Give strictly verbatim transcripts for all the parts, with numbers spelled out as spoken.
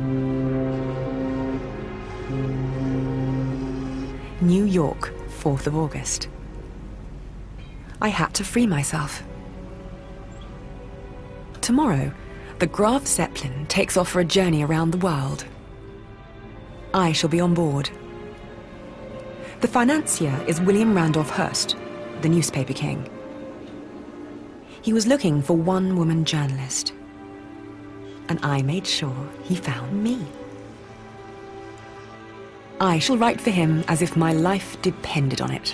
New York, fourth of August. I had to free myself. Tomorrow, the Graf Zeppelin takes off for a journey around the world. I shall be on board. The financier is William Randolph Hearst, the newspaper king. He was looking for one woman journalist, and I made sure he found me. I shall write for him as if my life depended on it.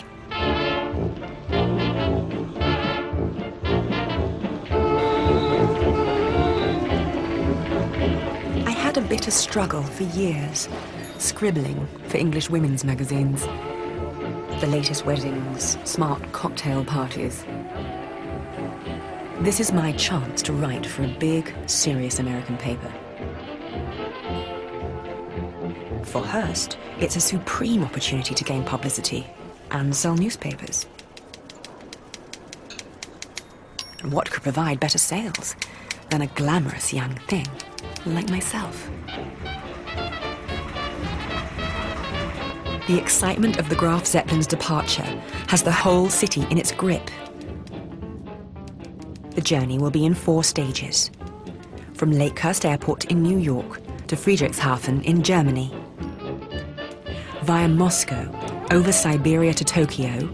I had a bitter struggle for years, scribbling for English women's magazines. The latest weddings, smart cocktail parties. This is my chance to write for a big, serious American paper. For Hearst, it's a supreme opportunity to gain publicity and sell newspapers. And what could provide better sales than a glamorous young thing like myself? The excitement of the Graf Zeppelin's departure has the whole city in its grip. The journey will be in four stages. From Lakehurst Airport in New York to Friedrichshafen in Germany. Via Moscow, over Siberia to Tokyo.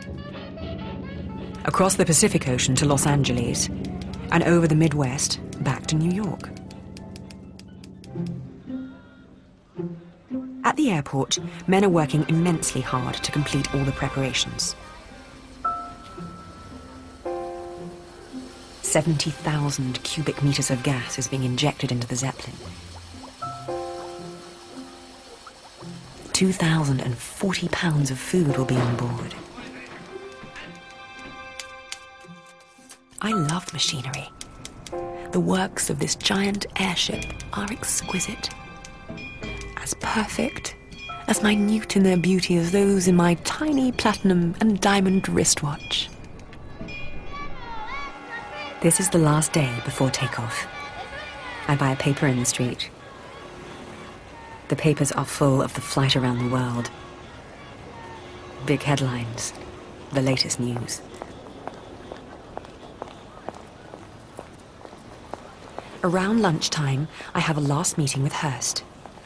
Across the Pacific Ocean to Los Angeles. And over the Midwest, back to New York. At the airport, men are working immensely hard to complete all the preparations. seventy thousand cubic meters of gas is being injected into the Zeppelin. two thousand forty pounds of food will be on board. I love machinery. The works of this giant airship are exquisite. As perfect, as minute in their beauty as those in my tiny platinum and diamond wristwatch. This is the last day before takeoff. I buy a paper in the street. The papers are full of the flight around the world. Big headlines, the latest news. Around lunchtime, I have a last meeting with Hearst.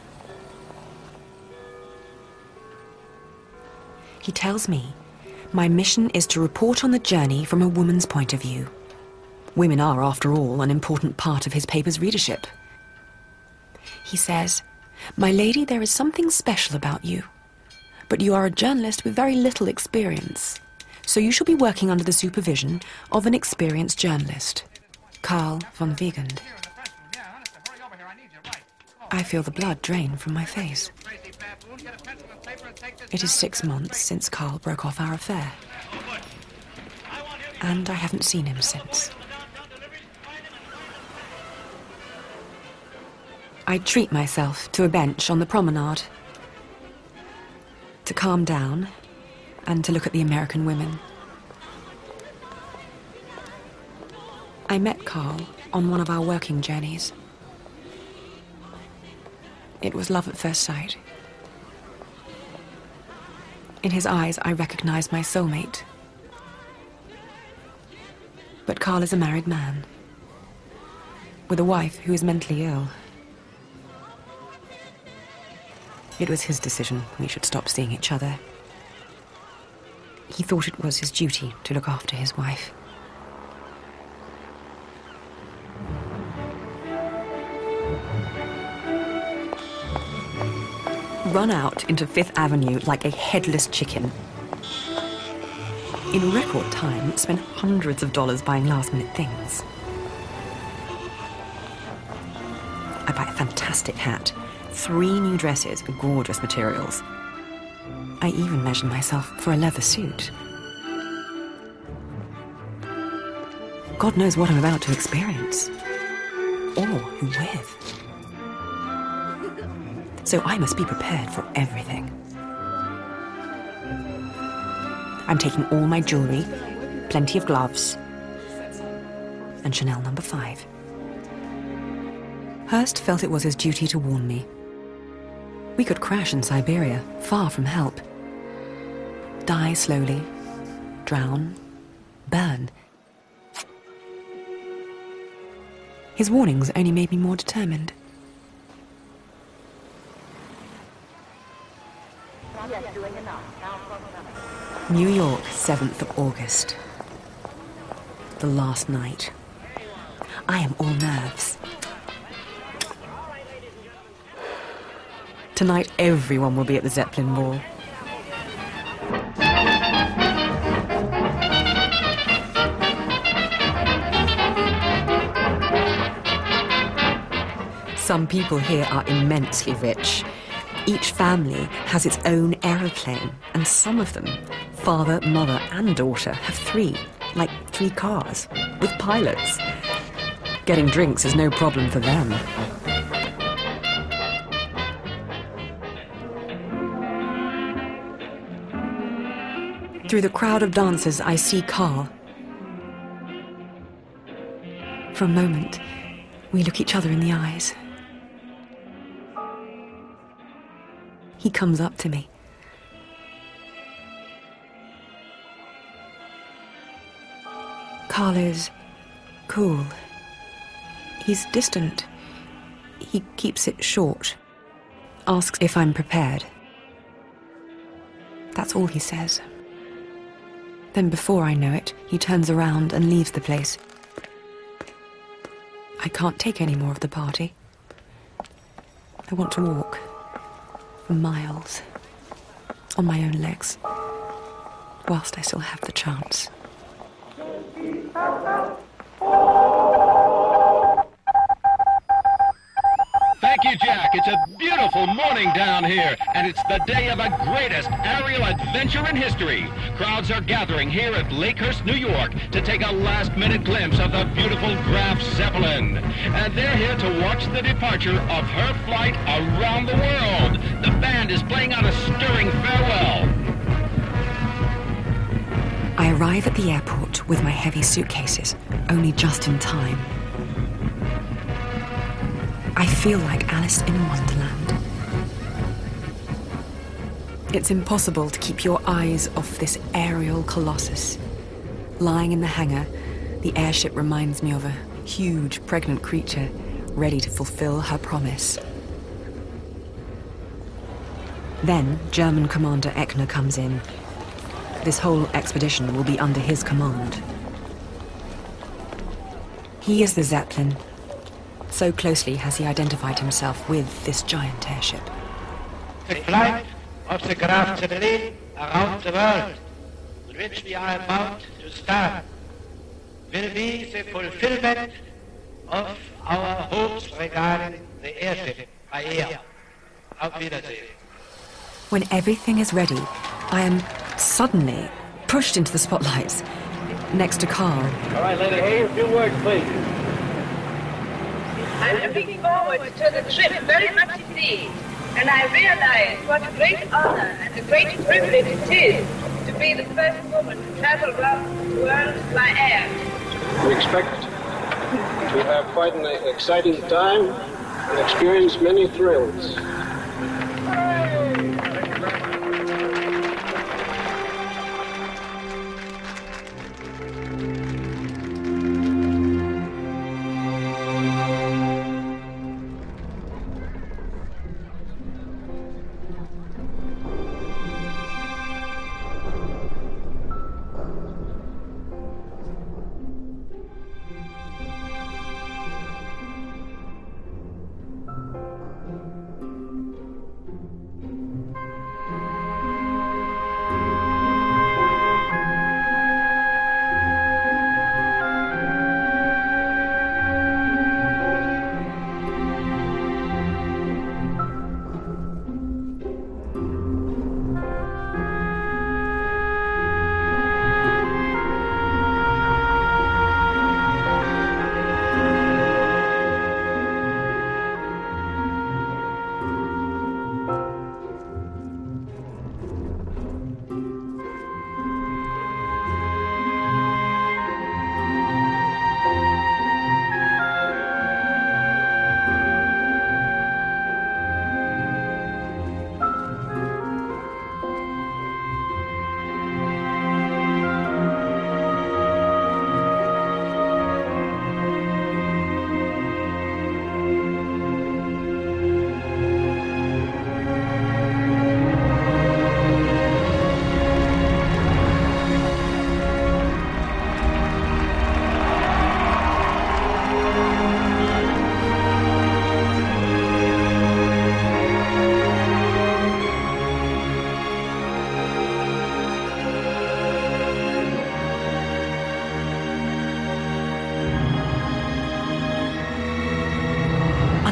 He tells me my mission is to report on the journey from a woman's point of view. Women are, after all, an important part of his paper's readership. He says, "My lady, there is something special about you. But you are a journalist with very little experience, so you shall be working under the supervision of an experienced journalist, Carl von Wiegand." I feel the blood drain from my face. It is six months since Carl broke off our affair. And I haven't seen him since. I treat myself to a bench on the promenade, to calm down and to look at the American women. I met Carl on one of our working journeys. It was love at first sight. In his eyes, I recognized my soulmate. But Carl is a married man, with a wife who is mentally ill. It was his decision we should stop seeing each other. He thought it was his duty to look after his wife. Run out into Fifth Avenue like a headless chicken. In record time, spent hundreds of dollars buying last-minute things. I buy a fantastic hat, three new dresses with gorgeous materials. I even measured myself for a leather suit. God knows what I'm about to experience, or who with. So I must be prepared for everything. I'm taking all my jewelry, plenty of gloves, and Chanel number five. Hurst felt it was his duty to warn me. We could crash in Siberia, far from help. Die slowly, drown, burn. His warnings only made me more determined. New York, seventh of August. The last night. I am all nerves. Tonight, everyone will be at the Zeppelin ball. Some people here are immensely rich. Each family has its own aeroplane, and some of them, father, mother, and daughter, have three, like three cars, with pilots. Getting drinks is no problem for them. Through the crowd of dancers, I see Carl. For a moment, we look each other in the eyes. He comes up to me. Carl is cool. He's distant. He keeps it short. Asks if I'm prepared. That's all he says. Then before I know it, he turns around and leaves the place. I can't take any more of the party. I want to walk. For miles. On my own legs. Whilst I still have the chance. Thank you, Jack. It's a beautiful morning down here, and it's the day of the greatest aerial adventure in history. Crowds are gathering here at Lakehurst, New York, to take a last-minute glimpse of the beautiful Graf Zeppelin. And they're here to watch the departure of her flight around the world. The band is playing out a stirring farewell. I arrive at the airport with my heavy suitcases, only just in time. I feel like Alice in Wonderland. It's impossible to keep your eyes off this aerial colossus. Lying in the hangar, the airship reminds me of a huge, pregnant creature ready to fulfill her promise. Then, German Commander Eckner comes in. This whole expedition will be under his command. He is the Zeppelin. So closely has he identified himself with this giant airship. The flight of the Graf Zeppelin around the world, on which we are about to start, will be the fulfillment of our hopes regarding the airship by air. Auf Wiedersehen. When everything is ready, I am suddenly pushed into the spotlights, next to Carl. All right, Lady Hayes, a few words, please. I'm looking forward to the trip very much indeed, and I realize what a great honor and a great privilege it is to be the first woman to travel around the world by air. We expect to have quite an exciting time and experience many thrills.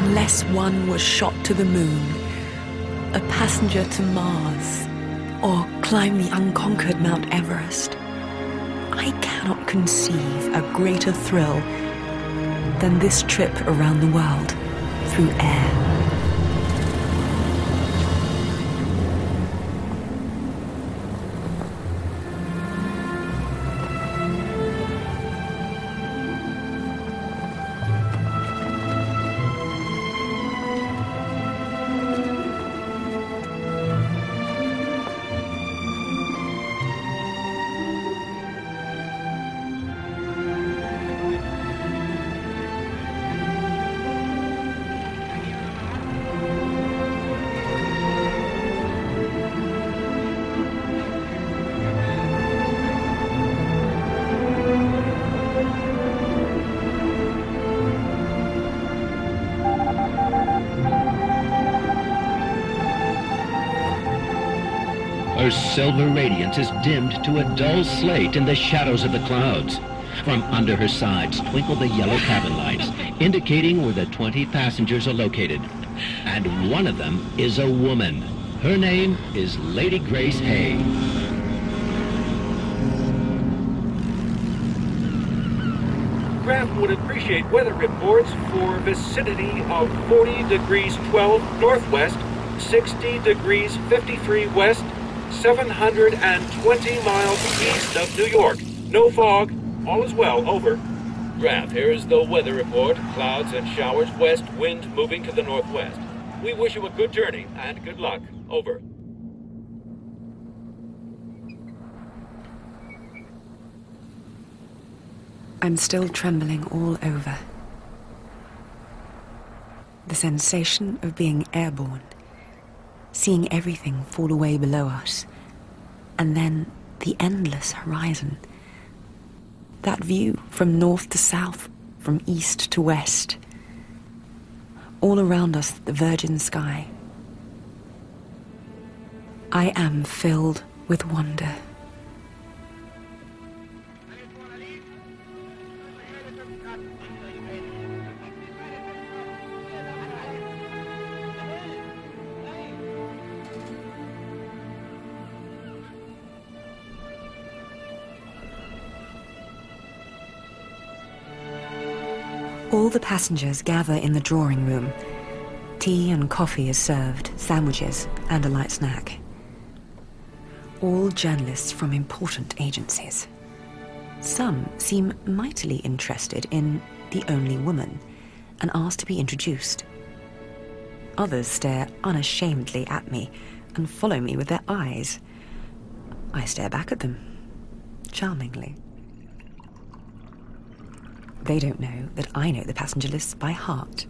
unless one was shot to the moon, a passenger to Mars, or climb the unconquered Mount Everest, I cannot conceive a greater thrill than this trip around the world through air. Her silver radiance is dimmed to a dull slate in the shadows of the clouds. From under her sides twinkle the yellow cabin lights, indicating where the twenty passengers are located. And one of them is a woman. Her name is Lady Grace Hay. Craft would appreciate weather reports for vicinity of forty degrees twelve northwest, sixty degrees fifty-three west, seven hundred twenty miles east of New York. No fog. All is well. Over. Craft, here is the weather report. Clouds and showers west, wind moving to the northwest. We wish you a good journey and good luck. Over. I'm still trembling all over. The sensation of being airborne, seeing everything fall away below us, and then the endless horizon. That view from north to south, from east to west. All around us, the virgin sky. I am filled with wonder. All the passengers gather in the drawing room. Tea and coffee is served, sandwiches, and a light snack. All journalists from important agencies. Some seem mightily interested in the only woman and ask to be introduced. Others stare unashamedly at me and follow me with their eyes. I stare back at them, charmingly. They don't know that I know the passenger lists by heart.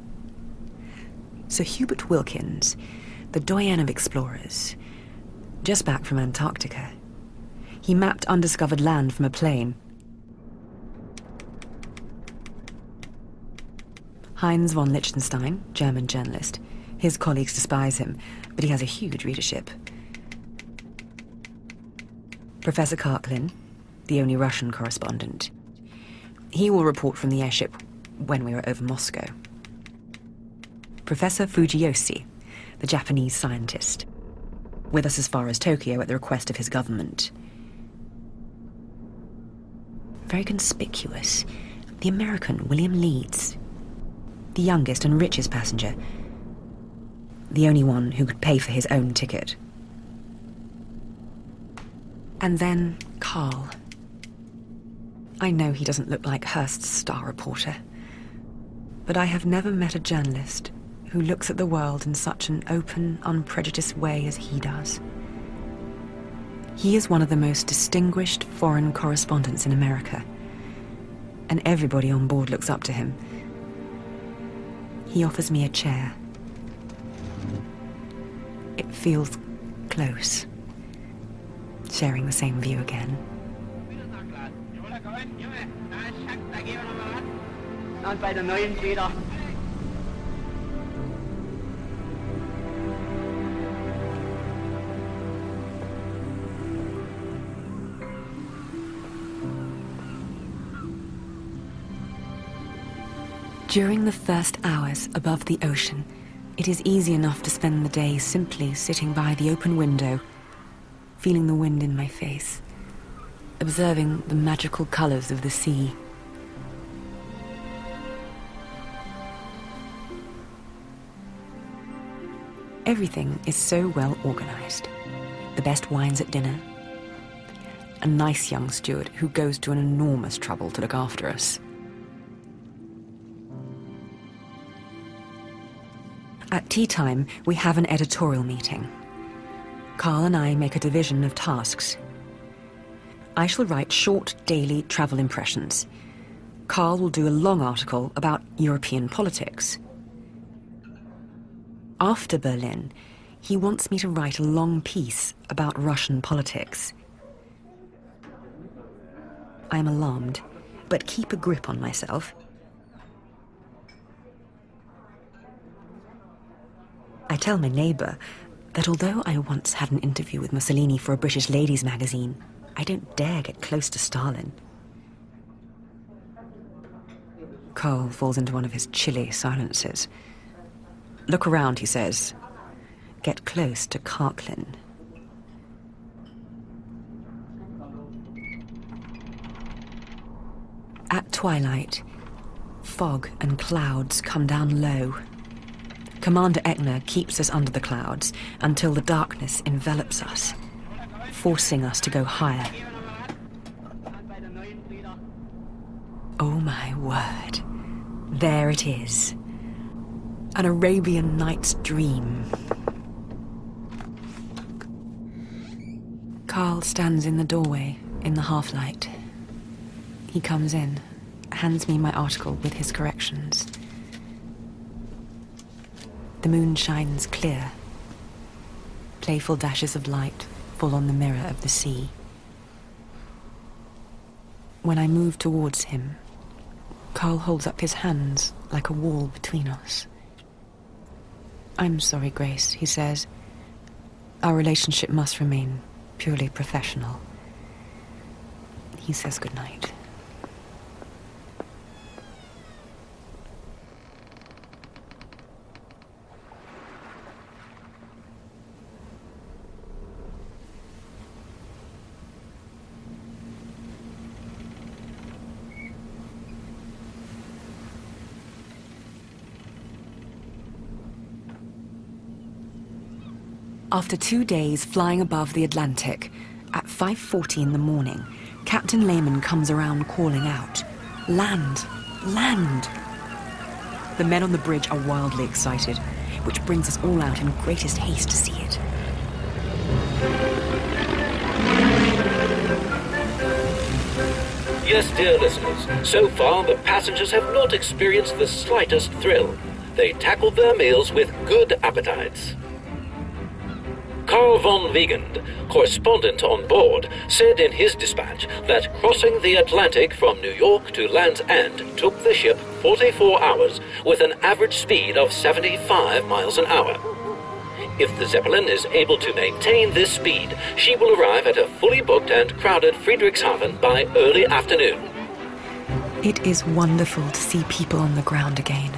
Sir Hubert Wilkins, the doyen of explorers, just back from Antarctica. He mapped undiscovered land from a plane. Heinz von Liechtenstein, German journalist. His colleagues despise him, but he has a huge readership. Professor Karklin, the only Russian correspondent. He will report from the airship when we are over Moscow. Professor Fujiyoshi, the Japanese scientist, with us as far as Tokyo at the request of his government. Very conspicuous, the American William Leeds, the youngest and richest passenger, the only one who could pay for his own ticket. And then Carl. I know he doesn't look like Hearst's star reporter, but I have never met a journalist who looks at the world in such an open, unprejudiced way as he does. He is one of the most distinguished foreign correspondents in America, and everybody on board looks up to him. He offers me a chair. It feels close, sharing the same view again. Und bei der neuen Feder. During the first hours above the ocean, it is easy enough to spend the day simply sitting by the open window, feeling the wind in my face, observing the magical colors of the sea. Everything is so well organized. The best wines at dinner, a nice young steward who goes to an enormous trouble to look after us. At tea time, we have an editorial meeting. Carl and I make a division of tasks. I shall write short daily travel impressions. Carl will do a long article about European politics. After Berlin, he wants me to write a long piece about Russian politics. I am alarmed, but keep a grip on myself. I tell my neighbour that although I once had an interview with Mussolini for a British ladies' magazine, I don't dare get close to Stalin. Carl falls into one of his chilly silences. Look around, he says. Get close to Karklin. At twilight, fog and clouds come down low. Commander Eckner keeps us under the clouds until the darkness envelops us, forcing us to go higher. Oh my word. There it is. An Arabian Nights dream. Carl stands in the doorway in the half-light. He comes in, hands me my article with his corrections. The moon shines clear. Playful dashes of light fall on the mirror of the sea. When I move towards him, Carl holds up his hands like a wall between us. I'm sorry, Grace, he says. Our relationship must remain purely professional. He says goodnight. After two days flying above the Atlantic, at five forty in the morning, Captain Lehman comes around calling out, "Land! Land!" The men on the bridge are wildly excited, which brings us all out in greatest haste to see it. Yes, dear listeners, so far the passengers have not experienced the slightest thrill. They tackled their meals with good appetites. Carl von Wiegand, correspondent on board, said in his dispatch that crossing the Atlantic from New York to Land's End took the ship forty-four hours with an average speed of seventy-five miles an hour. If the Zeppelin is able to maintain this speed, she will arrive at a fully booked and crowded Friedrichshafen by early afternoon. It is wonderful to see people on the ground again.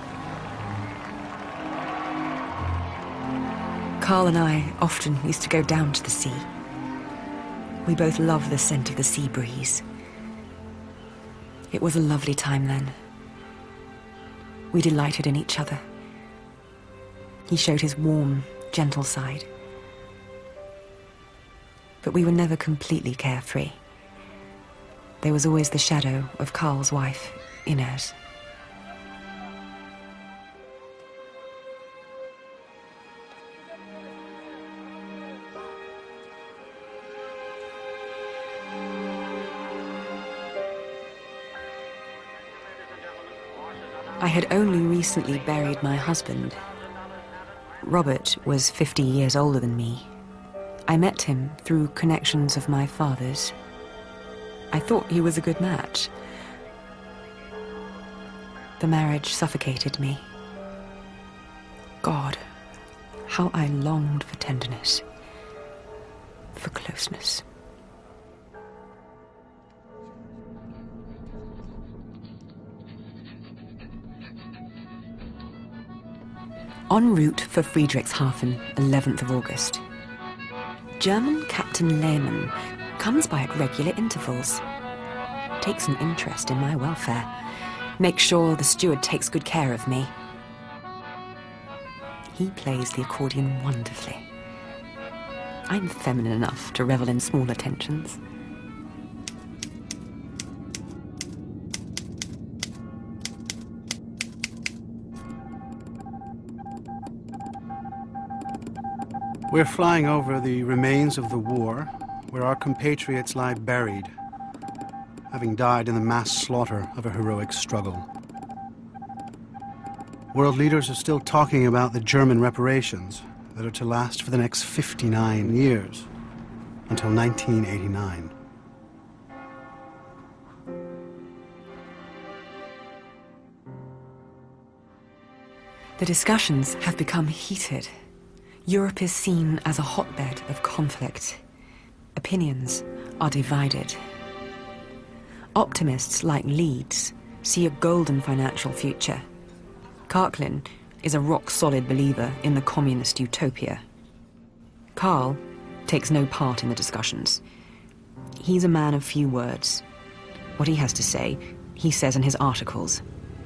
Carl and I often used to go down to the sea. We both love the scent of the sea breeze. It was a lovely time then. We delighted in each other. He showed his warm, gentle side. But we were never completely carefree. There was always the shadow of Carl's wife, Inez. I had only recently buried my husband. Robert was fifty years older than me. I met him through connections of my father's. I thought he was a good match. The marriage suffocated me. God, how I longed for tenderness, for closeness. En route for Friedrichshafen, eleventh of August. German Captain Lehmann comes by at regular intervals, takes an interest in my welfare, makes sure the steward takes good care of me. He plays the accordion wonderfully. I'm feminine enough to revel in small attentions. We're flying over the remains of the war, where our compatriots lie buried, having died in the mass slaughter of a heroic struggle. World leaders are still talking about the German reparations that are to last for the next fifty-nine years, until nineteen eighty-nine. The discussions have become heated. Europe is seen as a hotbed of conflict. Opinions are divided. Optimists like Leeds see a golden financial future. Karklin is a rock-solid believer in the communist utopia. Karl takes no part in the discussions. He's a man of few words. What he has to say, he says in his articles.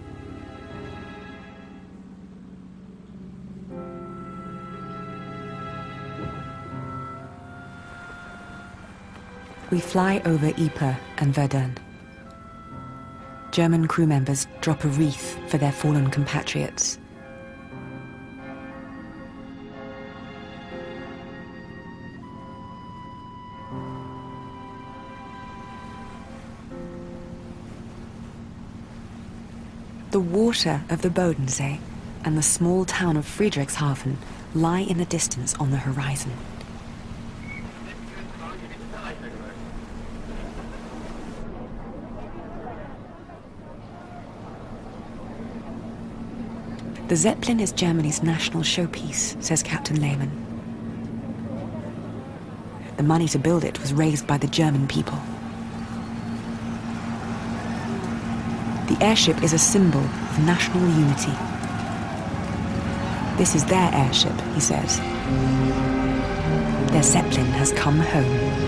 We fly over Ypres and Verdun. German crew members drop a wreath for their fallen compatriots. The water of the Bodensee and the small town of Friedrichshafen lie in the distance on the horizon. The Zeppelin is Germany's national showpiece, says Captain Lehmann. The money to build it was raised by the German people. The airship is a symbol of national unity. This is their airship, he says. Their Zeppelin has come home.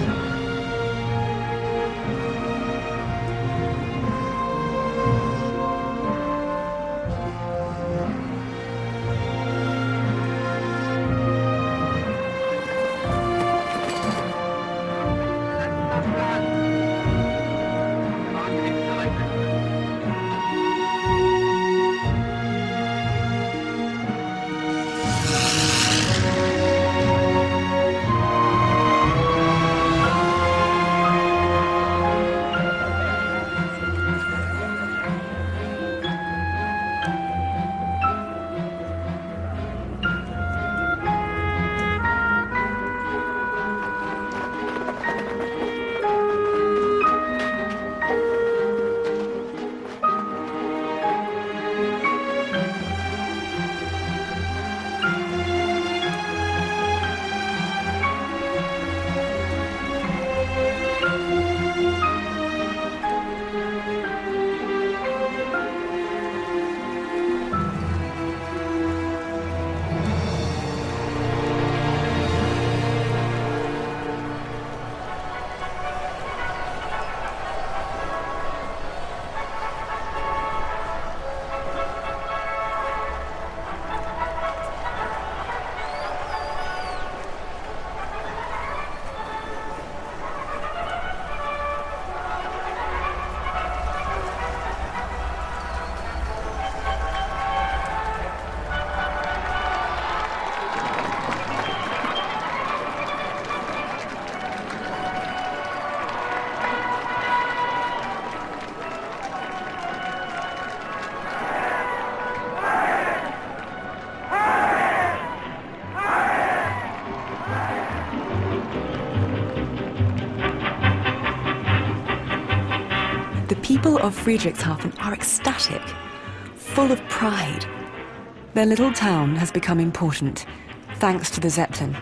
The people of Friedrichshafen are ecstatic, full of pride. Their little town has become important, thanks to the Zeppelin.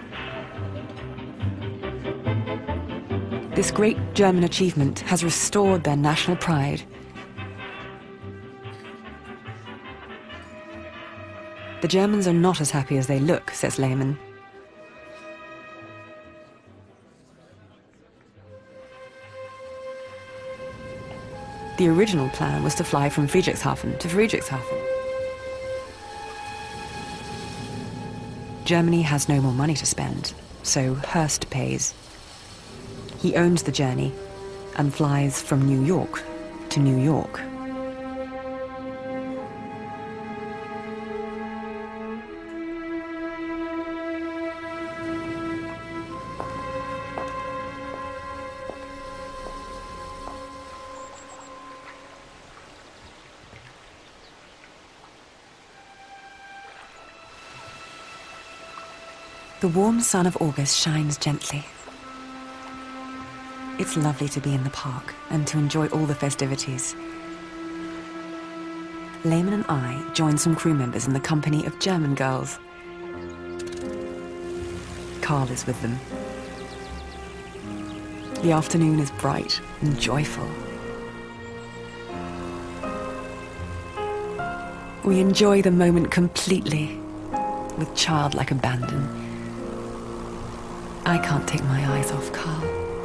This great German achievement has restored their national pride. The Germans are not as happy as they look, says Lehmann. The original plan was to fly from Friedrichshafen to Friedrichshafen. Germany has no more money to spend, so Hearst pays. He owns the journey and flies from New York to New York. The warm sun of August shines gently. It's lovely to be in the park and to enjoy all the festivities. Lehmann and I join some crew members in the company of German girls. Carl is with them. The afternoon is bright and joyful. We enjoy the moment completely, with childlike abandon. I can't take my eyes off Carl.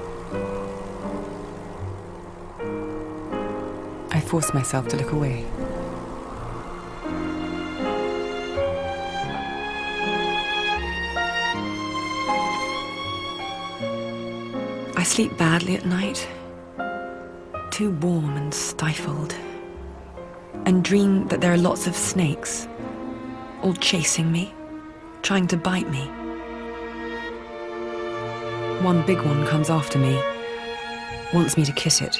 I force myself to look away. I sleep badly at night, too warm and stifled, and dream that there are lots of snakes, all chasing me, trying to bite me. One big one comes after me, wants me to kiss it.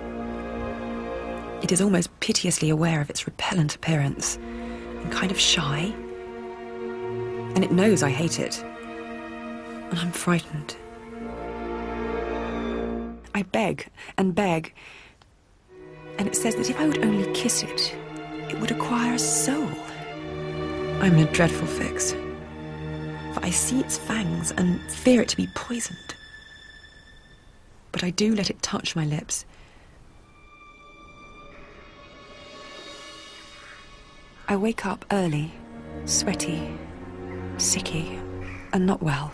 It is almost piteously aware of its repellent appearance and kind of shy. And it knows I hate it. And I'm frightened. I beg and beg. And it says that if I would only kiss it, it would acquire a soul. I'm in a dreadful fix. For I see its fangs and fear it to be poisoned. But I do let it touch my lips. I wake up early, sweaty, sicky, and not well.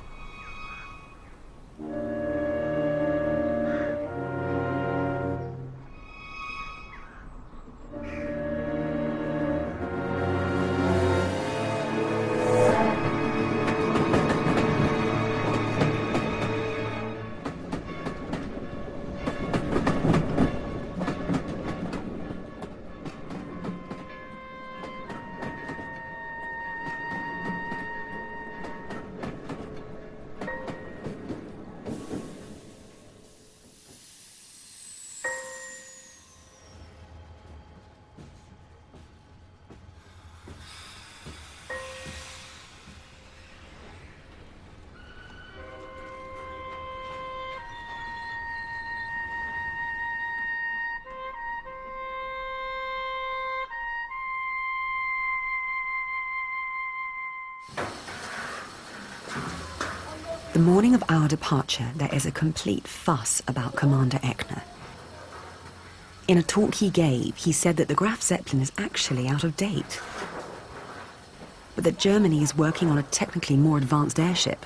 The morning of our departure, there is a complete fuss about Commander Echner. In a talk he gave, he said that the Graf Zeppelin is actually out of date, but that Germany is working on a technically more advanced airship.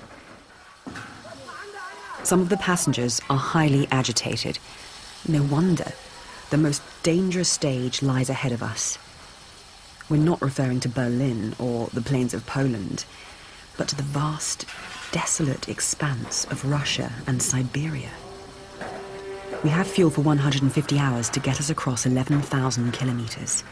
Some of the passengers are highly agitated. No wonder. The most dangerous stage lies ahead of us. We're not referring to Berlin or the plains of Poland, but to the vast, desolate expanse of Russia and Siberia. We have fuel for one hundred fifty hours to get us across eleven thousand kilometers.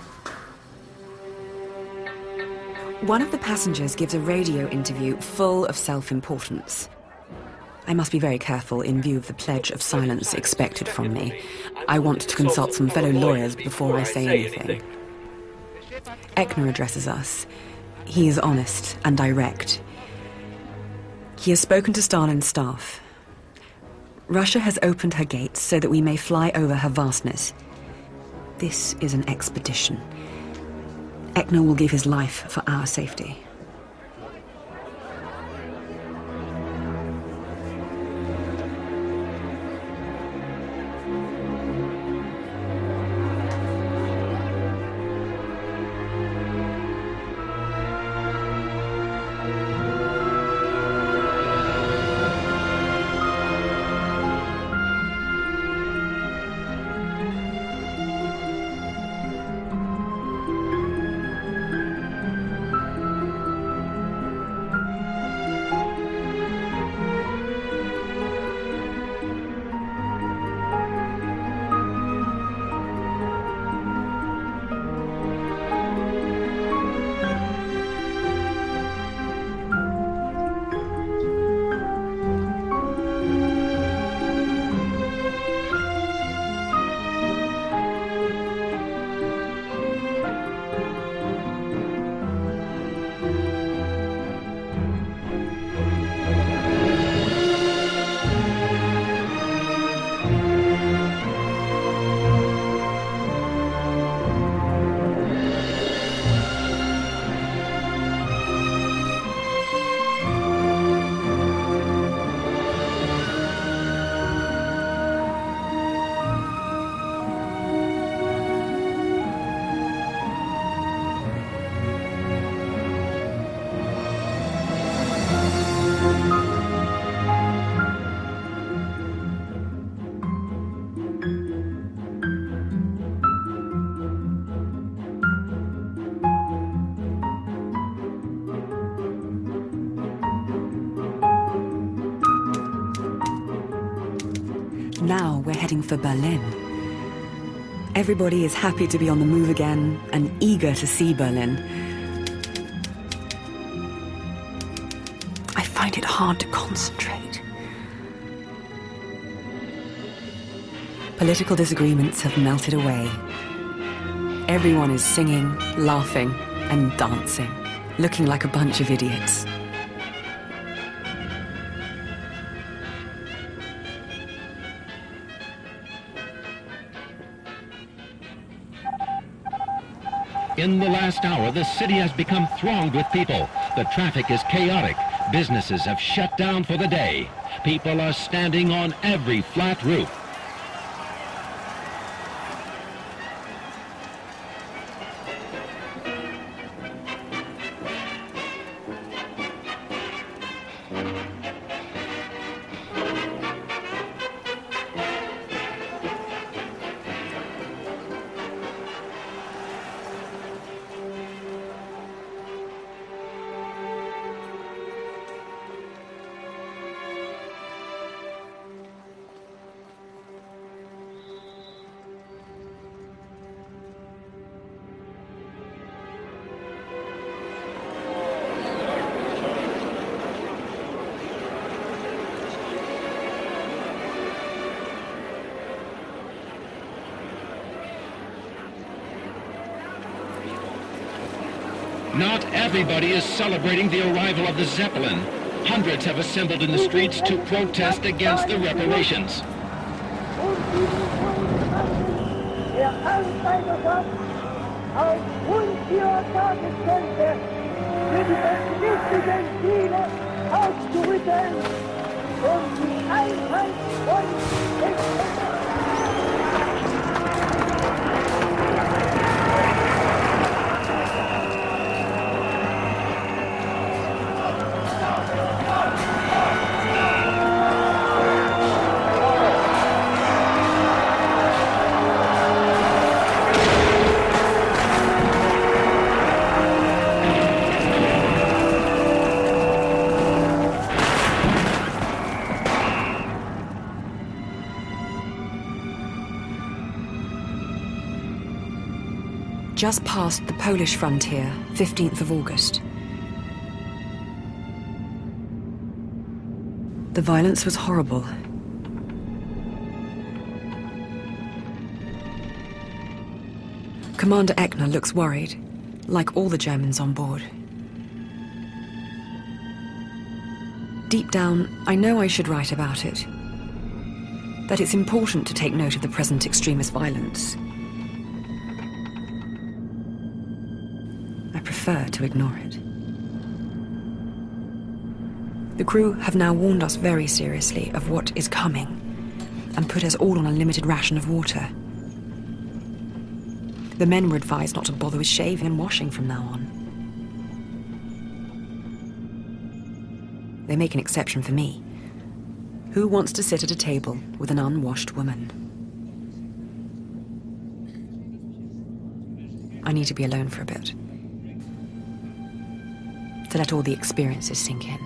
One of the passengers gives a radio interview full of self-importance. I must be very careful in view of the pledge of silence expected from me. I want to consult some fellow lawyers before I say anything. Echner addresses us. He is honest and direct. He has spoken to Stalin's staff. Russia has opened her gates so that we may fly over her vastness. This is an expedition. Echner will give his life for our safety. Now we're heading for Berlin. Everybody is happy to be on the move again and eager to see Berlin. I find it hard to concentrate. Political disagreements have melted away. Everyone is singing, laughing, and dancing, looking like a bunch of idiots. In the last hour, the city has become thronged with people. The traffic is chaotic. Businesses have shut down for the day. People are standing on every flat roof. Not everybody is celebrating the arrival of the Zeppelin. Hundreds have assembled in the streets to protest against the reparations. Just past the Polish frontier, fifteenth of August. The violence was horrible. Commander Eckner looks worried, like all the Germans on board. Deep down, I know I should write about it. That it's important to take note of the present extremist violence. I prefer to ignore it. The crew have now warned us very seriously of what is coming and put us all on a limited ration of water. The men were advised not to bother with shaving and washing from now on. They make an exception for me. Who wants to sit at a table with an unwashed woman? I need to be alone for a bit, to let all the experiences sink in.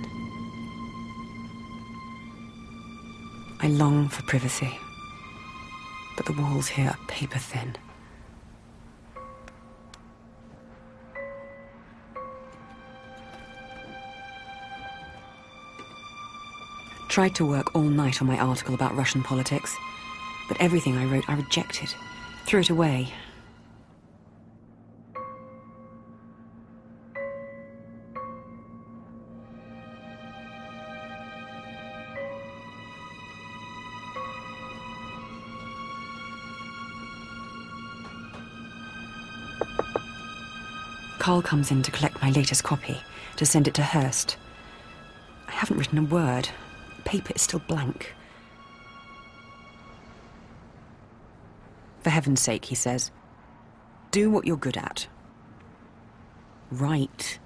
I long for privacy, but the walls here are paper thin. Tried to work all night on my article about Russian politics, but everything I wrote I rejected, threw it away. Carl comes in to collect my latest copy, to send it to Hearst. I haven't written a word. The paper is still blank. For heaven's sake, he says, do what you're good at. Write.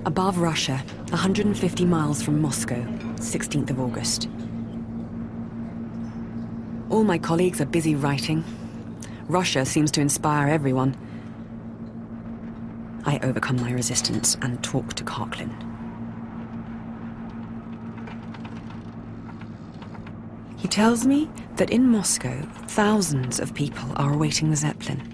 Above Russia, one hundred fifty miles from Moscow, sixteenth of August. All my colleagues are busy writing. Russia seems to inspire everyone. I overcome my resistance and talk to Karklin. He tells me that in Moscow, thousands of people are awaiting the Zeppelin.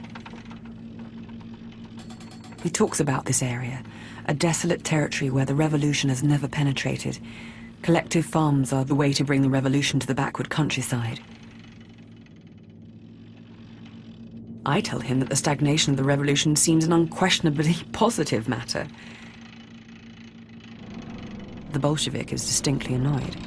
He talks about this area, a desolate territory where the revolution has never penetrated. Collective farms are the way to bring the revolution to the backward countryside. I tell him that the stagnation of the revolution seems an unquestionably positive matter. The Bolshevik is distinctly annoyed.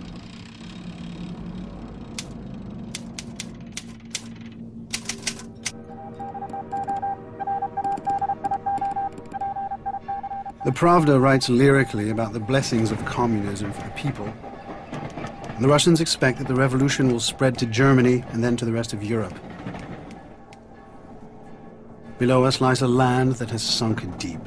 The Pravda writes lyrically about the blessings of communism for the people. And the Russians expect that the revolution will spread to Germany and then to the rest of Europe. Below us lies a land that has sunk deep.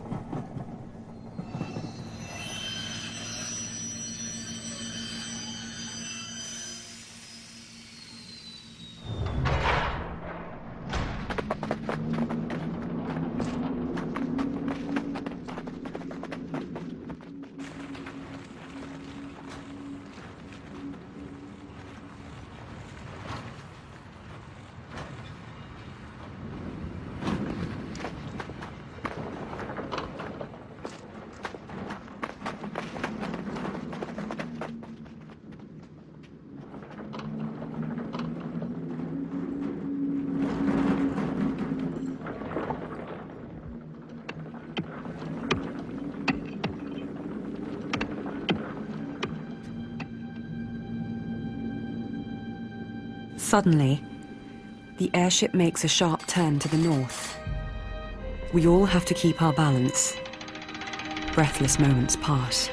Suddenly, the airship makes a sharp turn to the north. We all have to keep our balance. Breathless moments pass.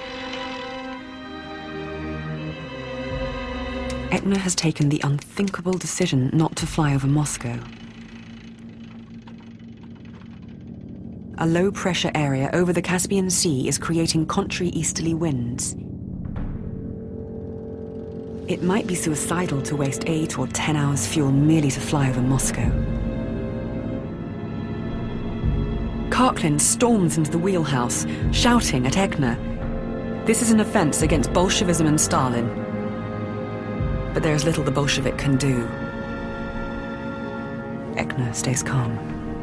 Eckner has taken the unthinkable decision not to fly over Moscow. A low-pressure area over the Caspian Sea is creating contrary easterly winds. It might be suicidal to waste eight or ten hours fuel merely to fly over Moscow. Karklin storms into the wheelhouse, shouting at Eckner. This is an offense against Bolshevism and Stalin. But there is little the Bolshevik can do. Eckner stays calm.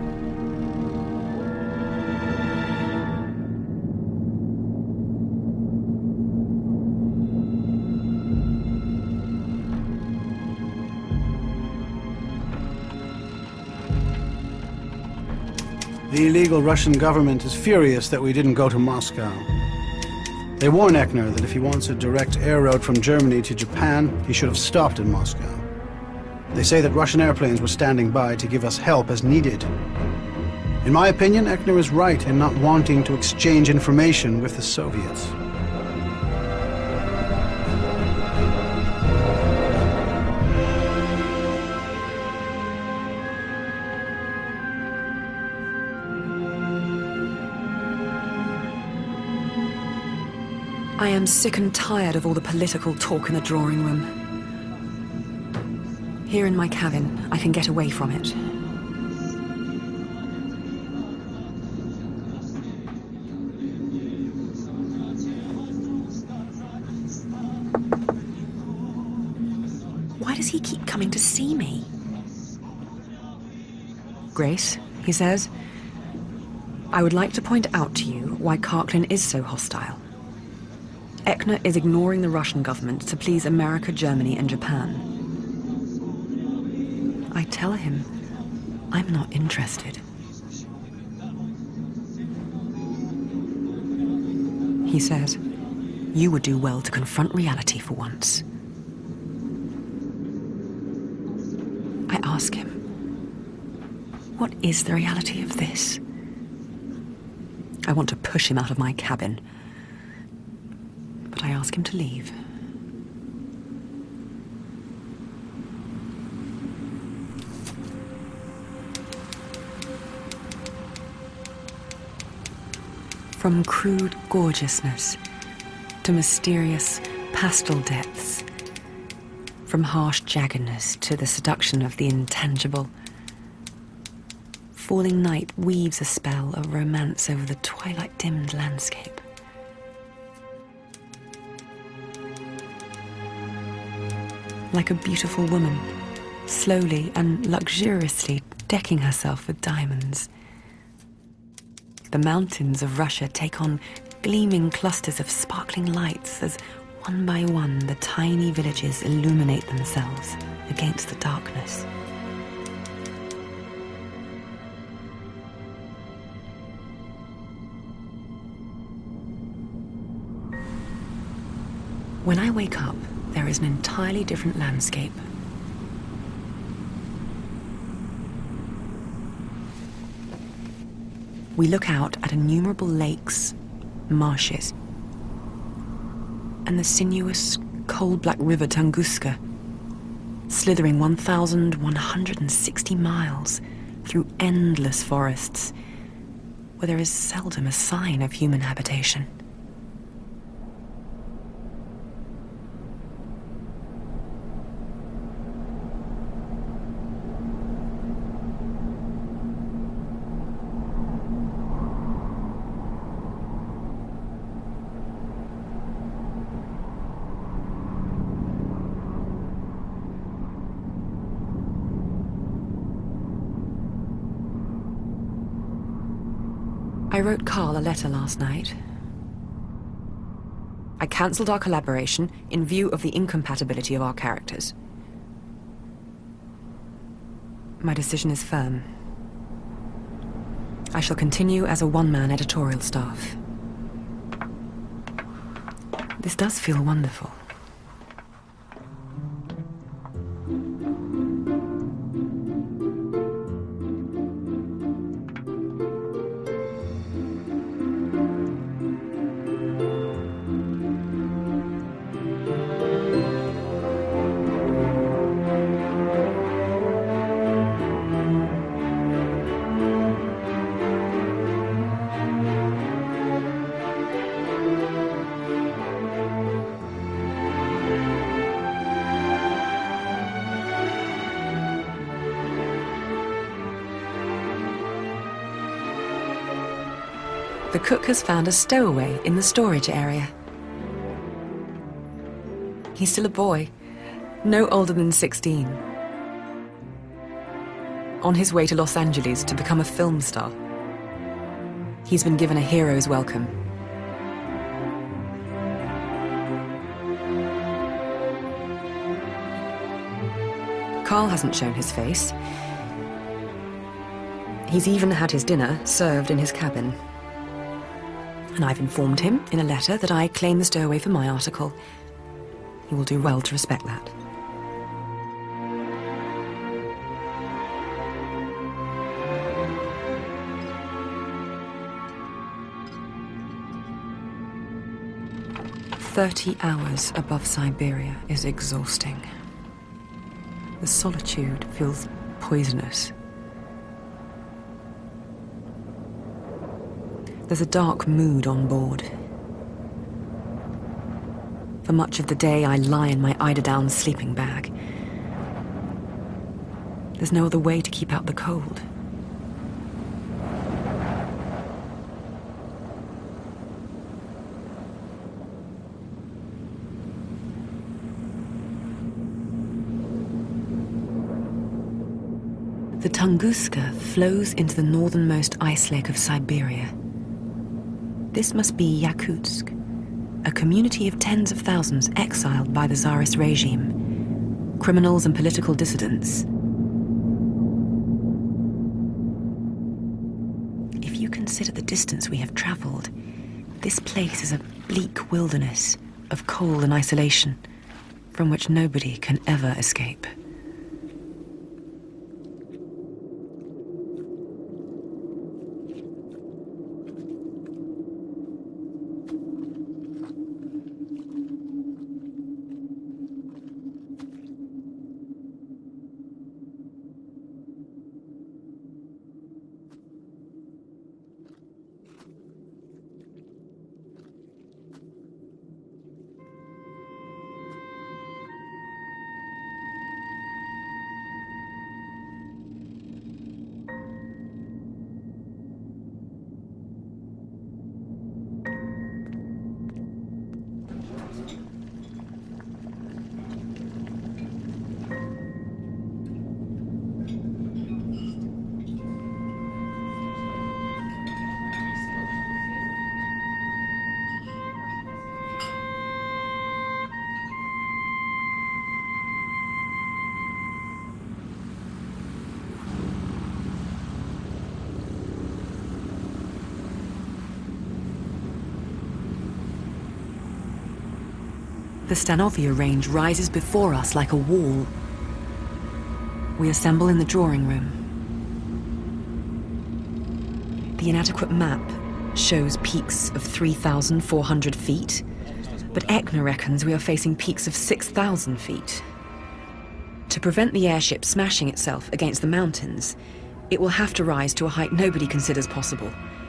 The illegal Russian government is furious that we didn't go to Moscow. They warn Eckner that if he wants a direct air route from Germany to Japan, he should have stopped in Moscow. They say that Russian airplanes were standing by to give us help as needed. In my opinion, Eckner is right in not wanting to exchange information with the Soviets. I am sick and tired of all the political talk in the drawing room. Here in my cabin, I can get away from it. Why does he keep coming to see me? Grace, he says, I would like to point out to you why Karklin is so hostile. Eckner is ignoring the Russian government to please America, Germany, and Japan. I tell him I'm not interested. He says, you would do well to confront reality for once. I ask him, what is the reality of this? I want to push him out of my cabin. But I ask him to leave. From crude gorgeousness to mysterious pastel depths. From harsh jaggedness to the seduction of the intangible. Falling night weaves a spell of romance over the twilight-dimmed landscape. Like a beautiful woman, slowly and luxuriously decking herself with diamonds. The mountains of Russia take on gleaming clusters of sparkling lights as one by one the tiny villages illuminate themselves against the darkness. When I wake up, there is an entirely different landscape. We look out at innumerable lakes, marshes, and the sinuous, coal-black river Tunguska, slithering one thousand one hundred sixty miles through endless forests, where there is seldom a sign of human habitation. I wrote Carl a letter last night. I cancelled our collaboration in view of the incompatibility of our characters. My decision is firm. I shall continue as a one-man editorial staff. This does feel wonderful. The cook has found a stowaway in the storage area. He's still a boy, no older than sixteen. On his way to Los Angeles to become a film star. He's been given a hero's welcome. Carl hasn't shown his face. He's even had his dinner served in his cabin. And I've informed him in a letter that I claim the stowaway for my article. He will do well to respect that. Thirty hours above Siberia is exhausting. The solitude feels poisonous. There's a dark mood on board. For much of the day, I lie in my eiderdown sleeping bag. There's no other way to keep out the cold. The Tunguska flows into the northernmost ice lake of Siberia. This must be Yakutsk, a community of tens of thousands exiled by the Tsarist regime, criminals and political dissidents. If you consider the distance we have traveled, this place is a bleak wilderness of cold and isolation from which nobody can ever escape. The Stanovia range rises before us like a wall. We assemble in the drawing room. The inadequate map shows peaks of three thousand four hundred feet, but Eckner reckons we are facing peaks of six thousand feet. To prevent the airship smashing itself against the mountains, it will have to rise to a height nobody considers possible.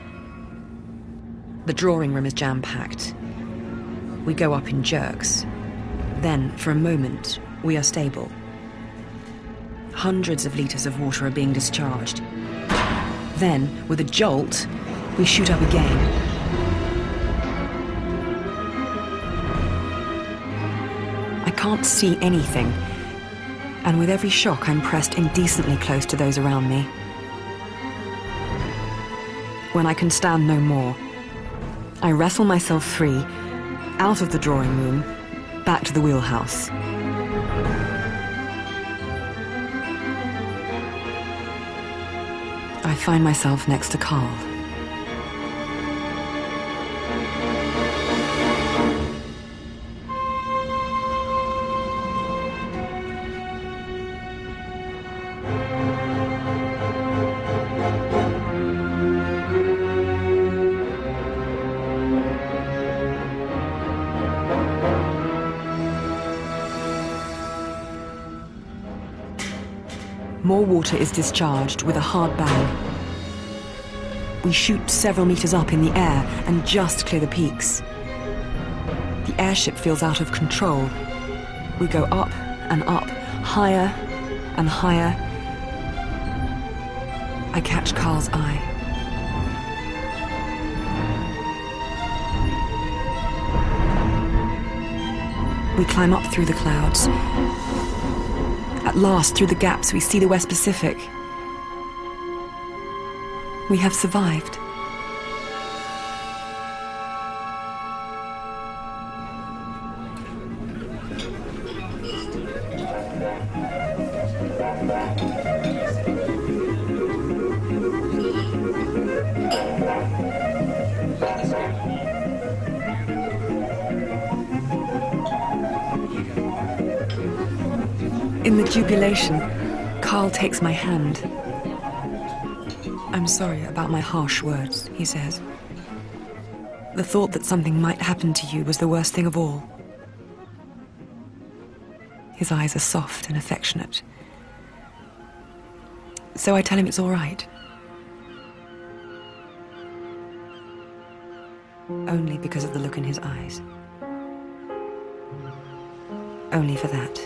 The drawing room is jam-packed. We go up in jerks. Then, for a moment, we are stable. Hundreds of liters of water are being discharged. Then, with a jolt, we shoot up again. I can't see anything, and with every shock I'm pressed indecently close to those around me. When I can stand no more, I wrestle myself free, out of the drawing room, back to the wheelhouse. I find myself next to Carl. More water is discharged with a hard bang. We shoot several meters up in the air and just clear the peaks. The airship feels out of control. We go up and up, higher and higher. I catch Carl's eye. We climb up through the clouds. At last, through the gaps, we see the West Pacific. We have survived. In the jubilation, Carl takes my hand. I'm sorry about my harsh words, he says. The thought that something might happen to you was the worst thing of all. His eyes are soft and affectionate. So I tell him it's all right. Only because of the look in his eyes. Only for that.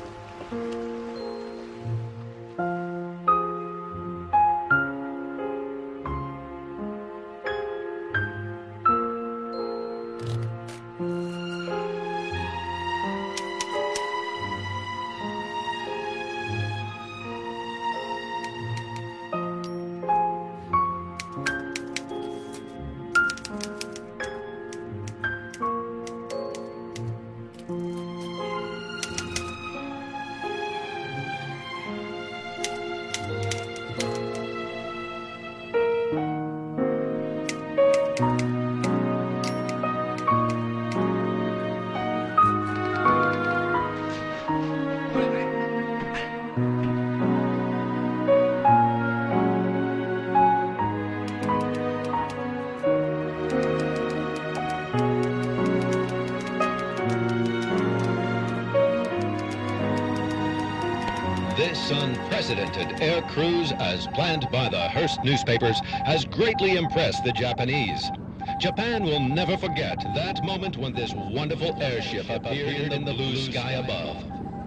This unprecedented air cruise, as planned by the Hearst newspapers, has greatly impressed the Japanese. Japan will never forget that moment when this wonderful airship appeared in the blue sky above.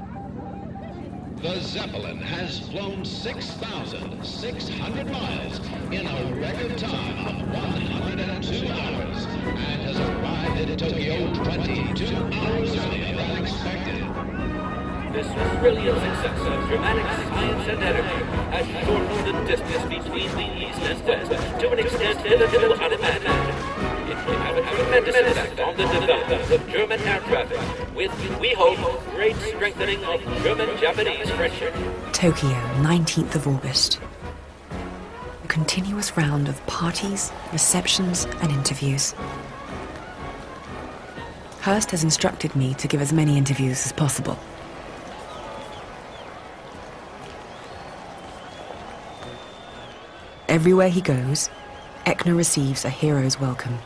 The Zeppelin has flown six thousand six hundred miles in a record time of one hundred two hours and has arrived in Tokyo twenty-two hours earlier than expected. This brilliant success of dramatic science and energy has shortened the distance between the East and West to an extent hitherto unimagined. It will have a tremendous effect on the development of German air traffic, with, we hope, great strengthening of German-Japanese friendship. Tokyo, nineteenth of August. A continuous round of parties, receptions, and interviews. Hurst has instructed me to give as many interviews as possible. Everywhere he goes, Eckner receives a hero's welcome.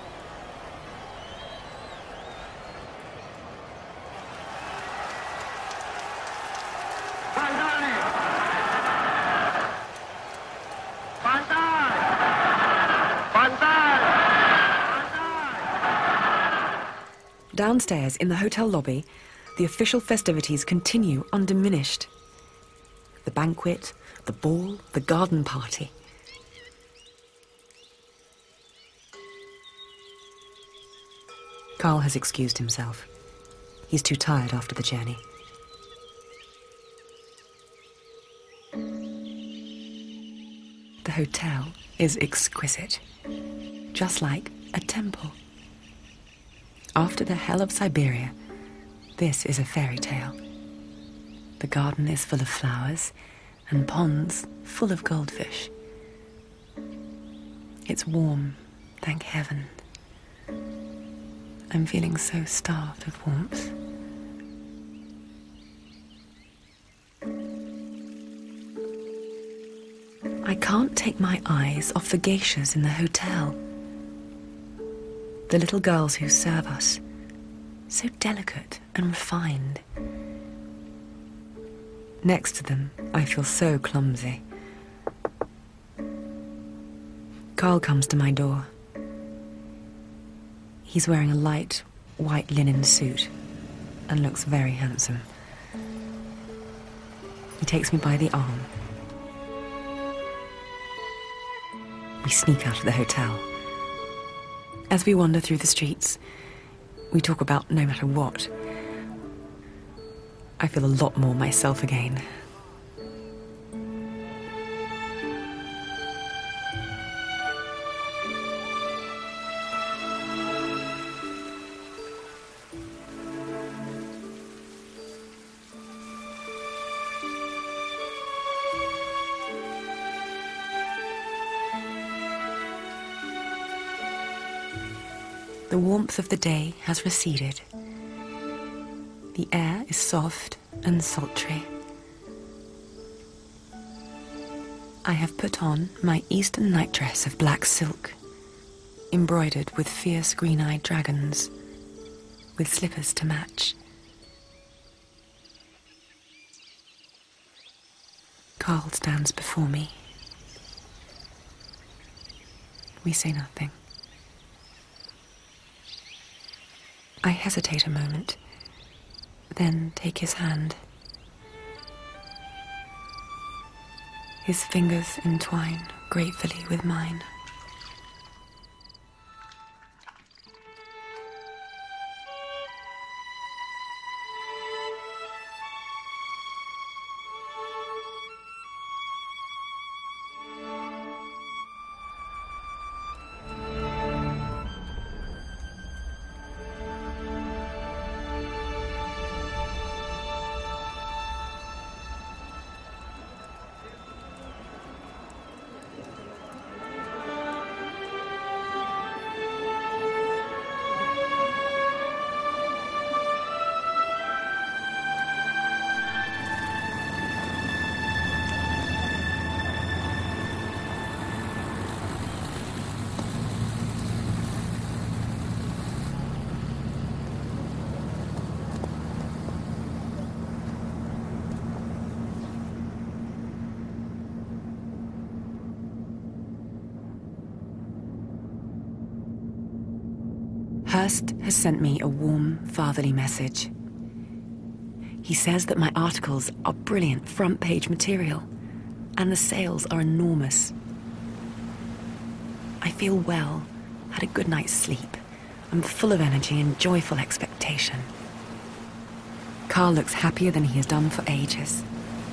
Downstairs in the hotel lobby, the official festivities continue undiminished. The banquet, the ball, the garden party. Karl has excused himself. He's too tired after the journey. The hotel is exquisite, just like a temple. After the hell of Siberia, this is a fairy tale. The garden is full of flowers and ponds full of goldfish. It's warm, thank heaven. I'm feeling so starved of warmth. I can't take my eyes off the geishas in the hotel. The little girls who serve us, so delicate and refined. Next to them, I feel so clumsy. Karl comes to my door. He's wearing a light, white linen suit and looks very handsome. He takes me by the arm. We sneak out of the hotel. As we wander through the streets, we talk about no matter what. I feel a lot more myself again. The warmth of the day has receded. The air is soft and sultry. I have put on my Eastern nightdress of black silk, embroidered with fierce green-eyed dragons, with slippers to match. Karl stands before me. We say nothing. I hesitate a moment, then take his hand. His fingers entwine gratefully with mine. Hurst has sent me a warm, fatherly message. He says that my articles are brilliant front-page material, and the sales are enormous. I feel well, had a good night's sleep. I'm full of energy and joyful expectation. Karl looks happier than he has done for ages.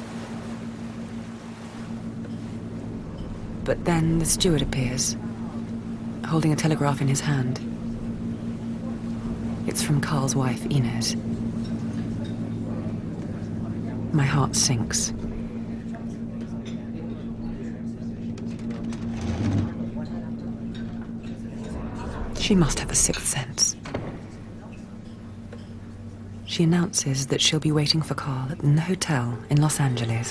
But then the steward appears, holding a telegraph in his hand. It's from Karl's wife, Inez. My heart sinks. She must have a sixth sense. she announces that she'll be waiting for Carl at the hotel in Los Angeles.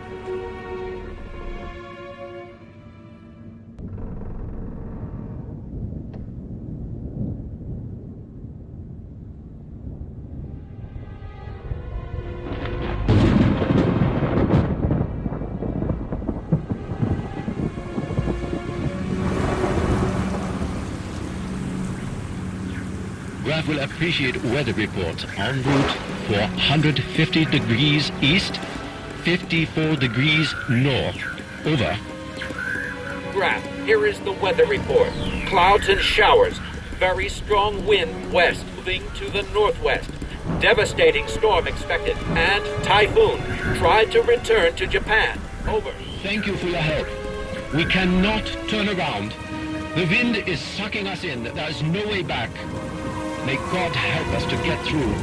Graf will appreciate weather report en route for one hundred fifty degrees east, fifty-four degrees north. Over. Graf, here is the weather report. Clouds and showers. Very strong wind west moving to the northwest. Devastating storm expected. And typhoon. Try to return to Japan. Over. Thank you for your help. We cannot turn around. The wind is sucking us in. There is no way back. May God help us to get through.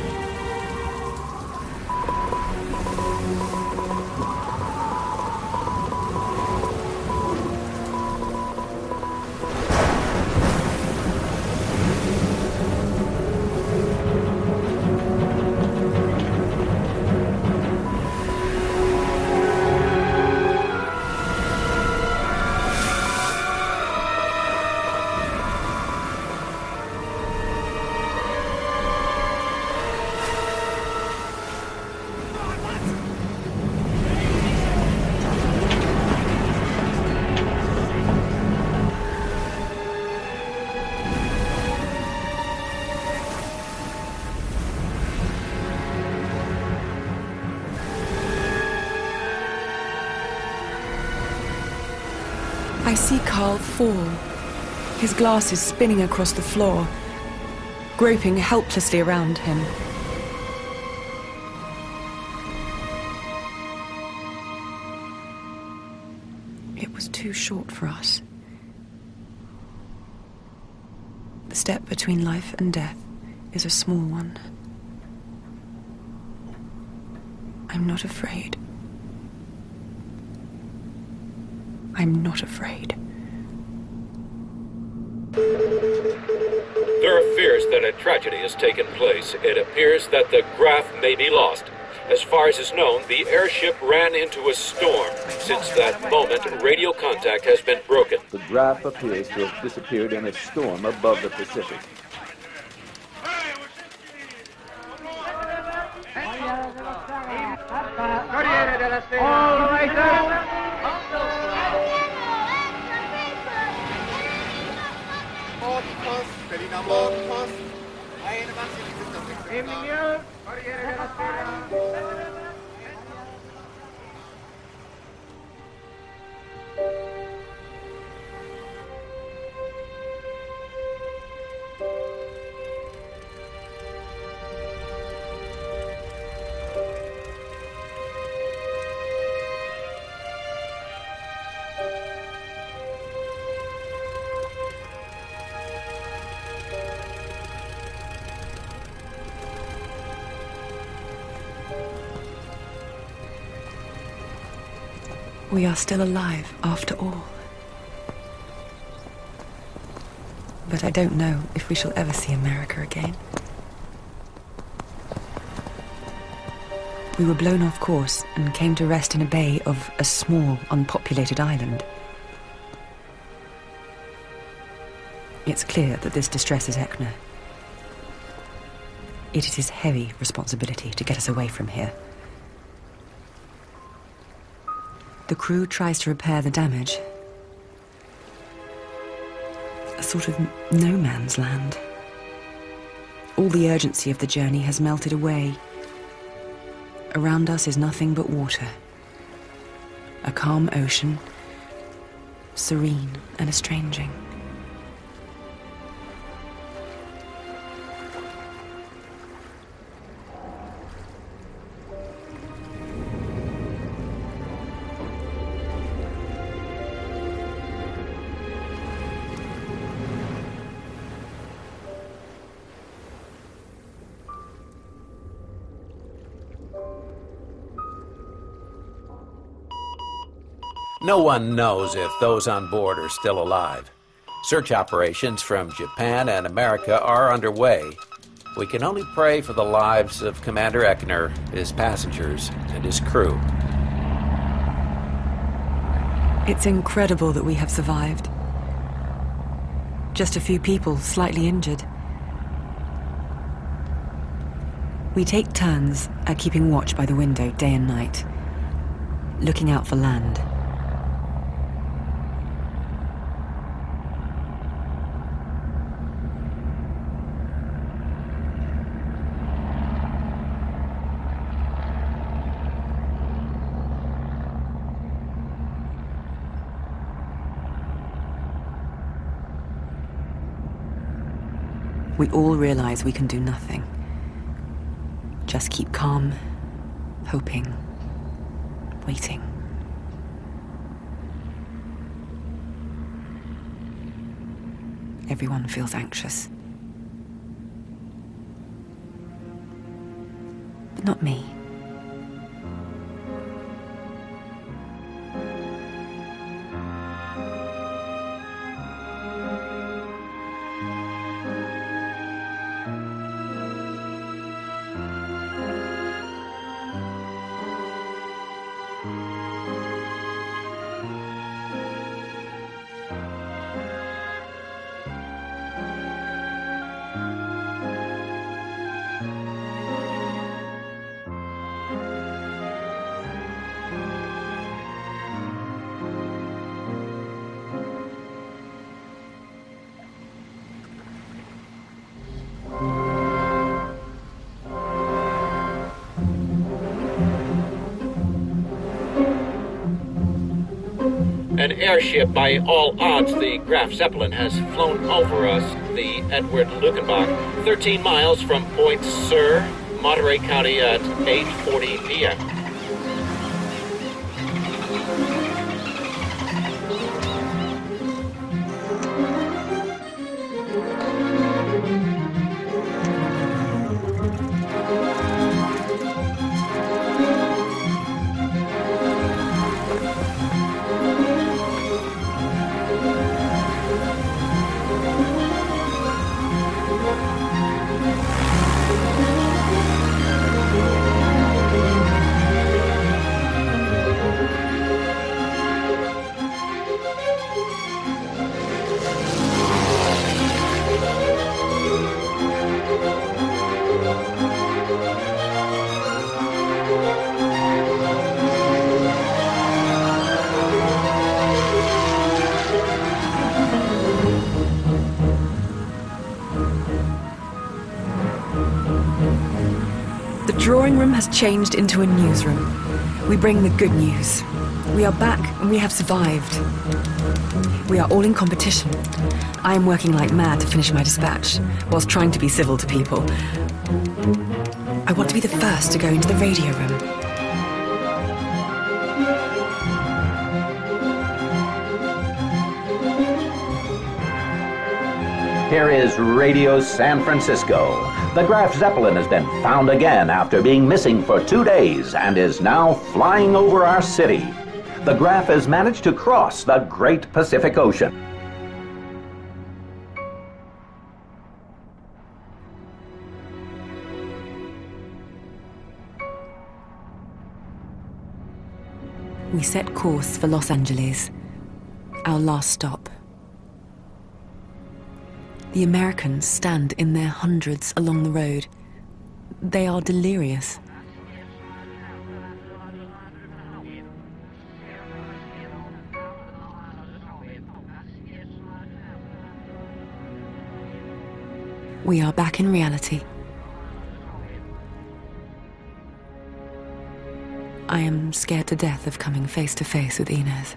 I see Carl fall, his glasses spinning across the floor, groping helplessly around him. It was too short for us. The step between life and death is a small one. I'm not afraid. I'm not afraid. There are fears that a tragedy has taken place. It appears that the Graf may be lost. As far as is known, the airship ran into a storm. Since that moment, radio contact has been broken. The Graf appears to have disappeared in a storm above the Pacific. All right, Evening news. We are still alive after all. But I don't know if we shall ever see America again. We were blown off course and came to rest in a bay of a small, unpopulated island. It's clear that this distresses Heckner. It is his heavy responsibility to get us away from here. The crew tries to repair the damage. A sort of no man's land. All the urgency of the journey has melted away. Around us is nothing but water. A calm ocean, serene and estranging. No one knows if those on board are still alive. Search operations from Japan and America are underway. We can only pray for the lives of Commander Eckner, his passengers, and his crew. It's incredible that we have survived. Just a few people slightly injured. We take turns at keeping watch by the window day and night, looking out for land. We all realize we can do nothing. Just keep calm, hoping, waiting. Everyone feels anxious. But not me. An airship by all odds, the Graf Zeppelin, has flown over us, the Edward Luckenbach, thirteen miles from Point Sur, Monterey County at eight forty p m The drawing room has changed into a newsroom. We bring the good news. We are back and we have survived. We are all in competition. I am working like mad to finish my dispatch, whilst trying to be civil to people. I want to be the first to go into the radio room. Here is Radio San Francisco. The Graf Zeppelin has been found again after being missing for two days and is now flying over our city. The Graf has managed to cross the Great Pacific Ocean. We set course for Los Angeles, our last stop. The Americans stand in their hundreds along the road. They are delirious. We are back in reality. I am scared to death of coming face to face with Inez.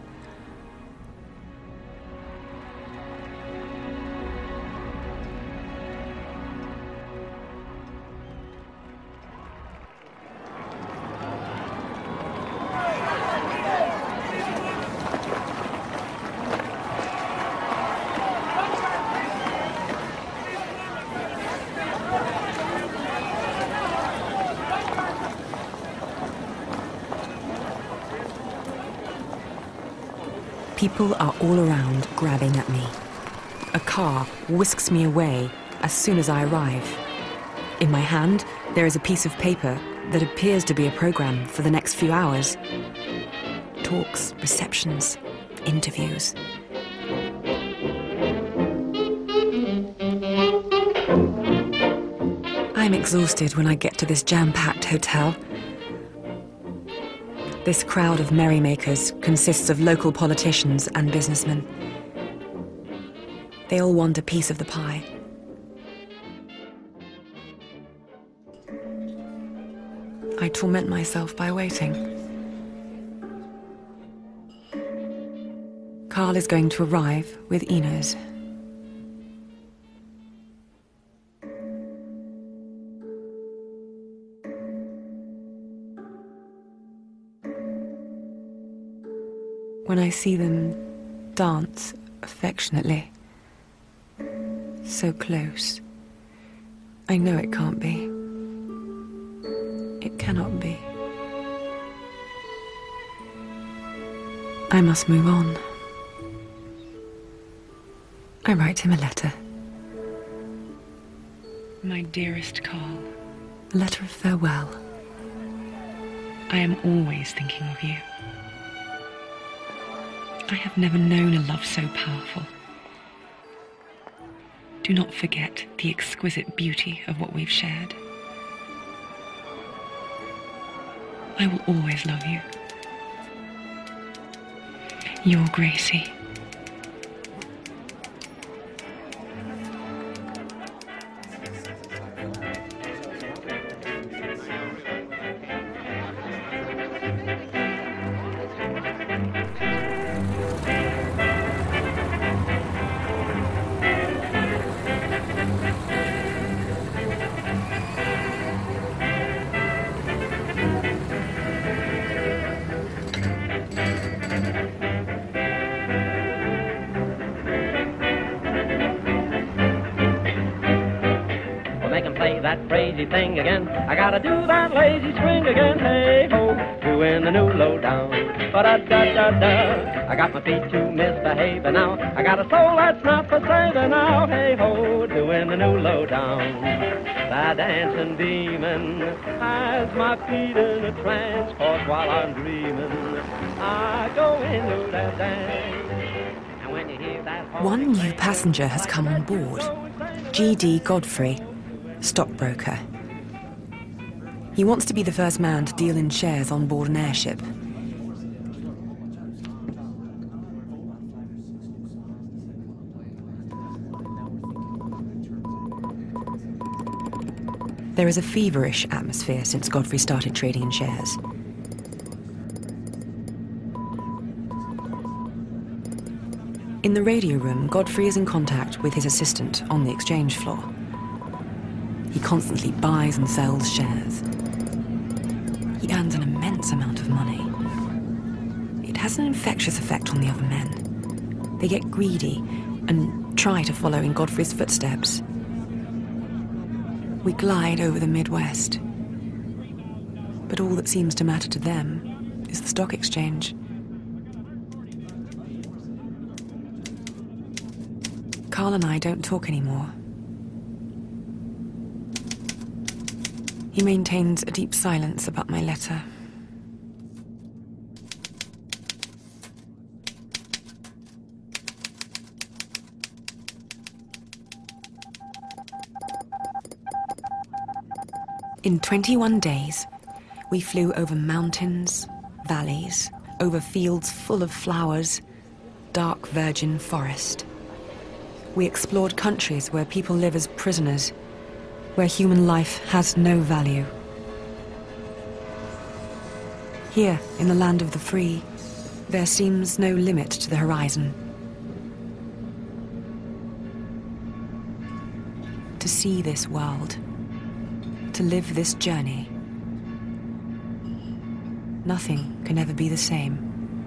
People are all around, grabbing at me. A car whisks me away as soon as I arrive. In my hand, there is a piece of paper that appears to be a program for the next few hours. Talks, receptions, interviews. I'm exhausted when I get to this jam-packed hotel. This crowd of merrymakers consists of local politicians and businessmen. They all want a piece of the pie. I torment myself by waiting. Carl is going to arrive with Enos. When I see them dance affectionately, so close, I know it can't be. It cannot be. I must move on. I write him a letter. My dearest Carl. A letter of farewell. I am always thinking of you. I have never known a love so powerful. Do not forget the exquisite beauty of what we've shared. I will always love you. Your Gracie. That crazy thing again. I gotta do that lazy swing again. Hey ho, doing the new lowdown. Ba da da da da. I got my feet to misbehaving now. I got a soul that's not for saving now. Hey ho, doing the new lowdown. That dancing demon has my feet in a trance. Cause while I'm dreaming, I go into that dance. And when you hear that one new passenger has come on board. G D Godfrey, stockbroker. He wants to be the first man to deal in shares on board an airship. There is a feverish atmosphere since Godfrey started trading in shares. In the radio room, Godfrey is in contact with his assistant on the exchange floor. He constantly buys and sells shares. He earns an immense amount of money. It has an infectious effect on the other men. They get greedy and try to follow in Godfrey's footsteps. We glide over the Midwest. But all that seems to matter to them is the stock exchange. Carl and I don't talk anymore. He maintains a deep silence about my letter. In twenty-one days, we flew over mountains, valleys, over fields full of flowers, dark virgin forest. We explored countries where people live as prisoners, where human life has no value. Here, in the land of the free, there seems no limit to the horizon. To see this world, to live this journey, nothing can ever be the same.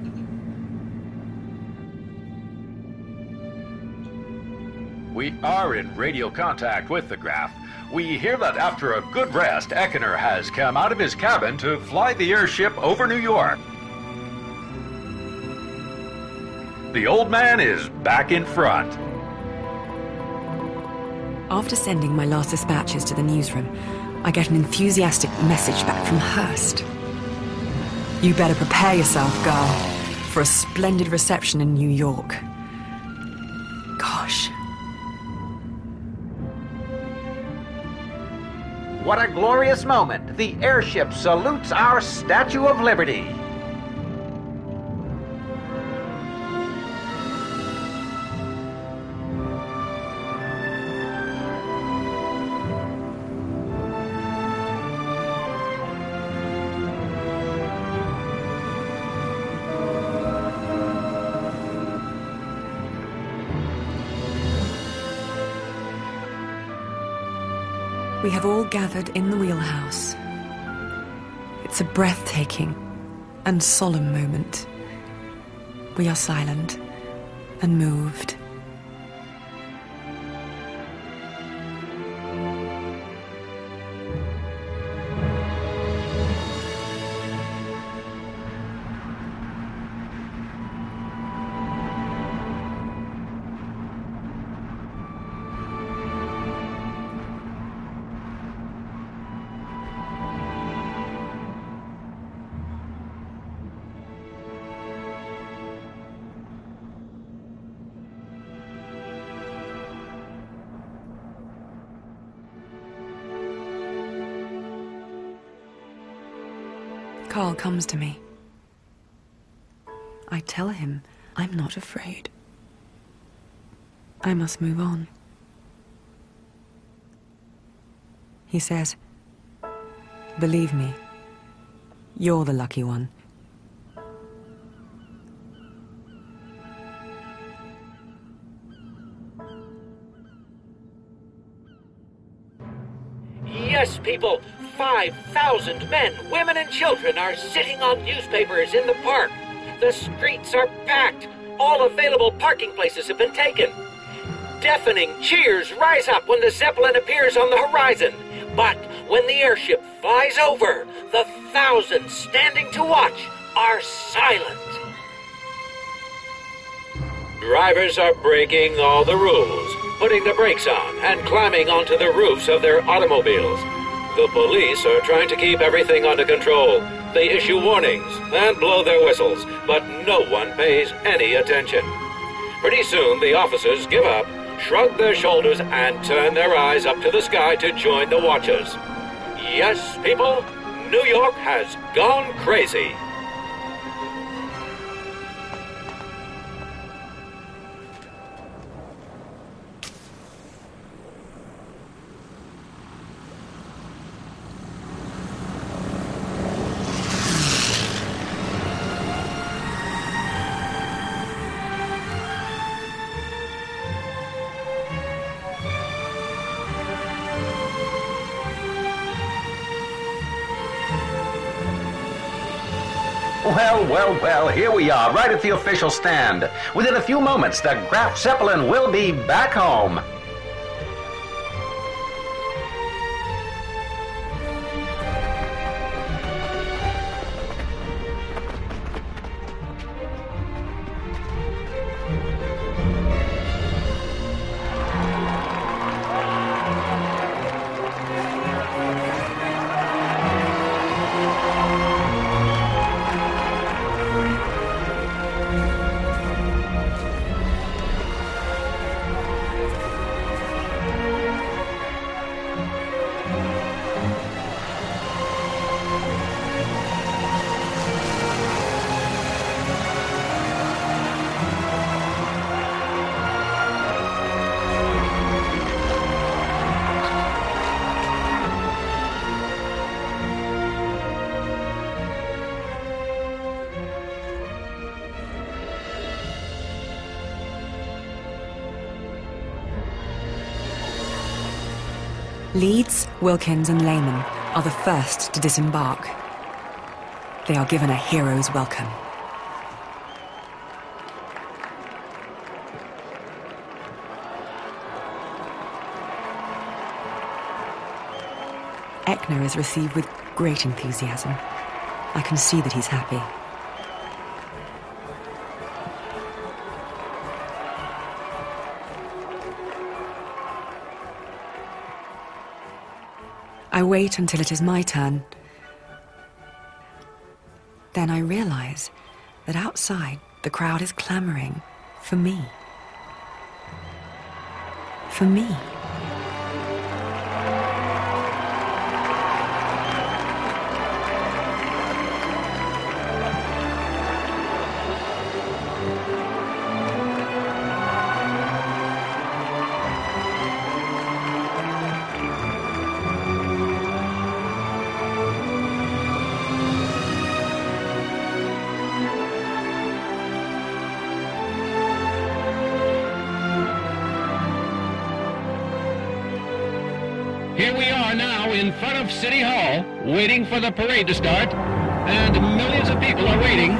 We are in radio contact with the Graf. We hear that after a good rest, Eckener has come out of his cabin to fly the airship over New York. The old man is back in front. After sending my last dispatches to the newsroom, I get an enthusiastic message back from Hearst. You better prepare yourself, girl, for a splendid reception in New York. Gosh. What a glorious moment. The airship salutes our Statue of Liberty. We have all gathered in the wheelhouse. It's a breathtaking and solemn moment. We are silent and moved. Carl comes to me. I tell him I'm not afraid. I must move on. He says, "Believe me, you're the lucky one." Yes, people, five thousand men, women, and children are sitting on newspapers in the park. The streets are packed. All available parking places have been taken. Deafening cheers rise up when the Zeppelin appears on the horizon. But when the airship flies over, the thousands standing to watch are silent. Drivers are breaking all the rules, putting the brakes on and climbing onto the roofs of their automobiles. The police are trying to keep everything under control. They issue warnings and blow their whistles, but no one pays any attention. Pretty soon, the officers give up, shrug their shoulders, and turn their eyes up to the sky to join the watchers. Yes, people, New York has gone crazy. Well, well, well, here we are, right at the official stand. Within a few moments, the Graf Zeppelin will be back home. Leeds, Wilkins, and Lehman are the first to disembark. They are given a hero's welcome. Eckner is received with great enthusiasm. I can see that he's happy. I wait until it is my turn. Then I realize that outside the crowd is clamoring for me. For me. Here we are now in front of City Hall, waiting for the parade to start, and millions of people are waiting.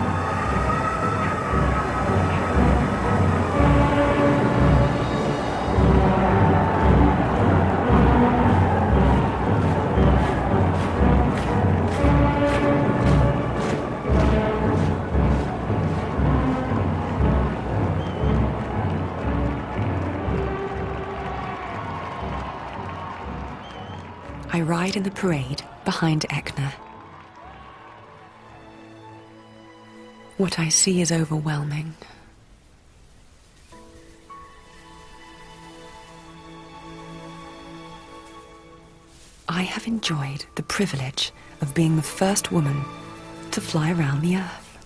I ride in the parade behind Eckener. What I see is overwhelming. I have enjoyed the privilege of being the first woman to fly around the Earth.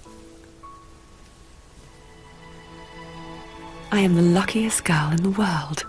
I am the luckiest girl in the world.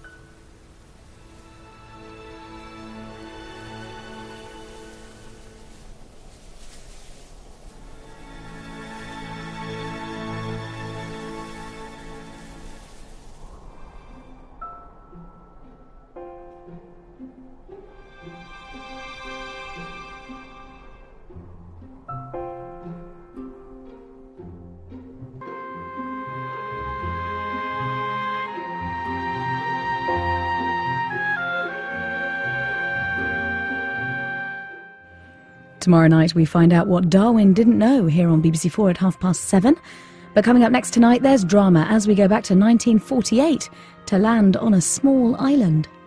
Tomorrow night we find out what Darwin didn't know here on B B C four at half past seven. But coming up next tonight, there's drama as we go back to nineteen forty-eight to land on a small island.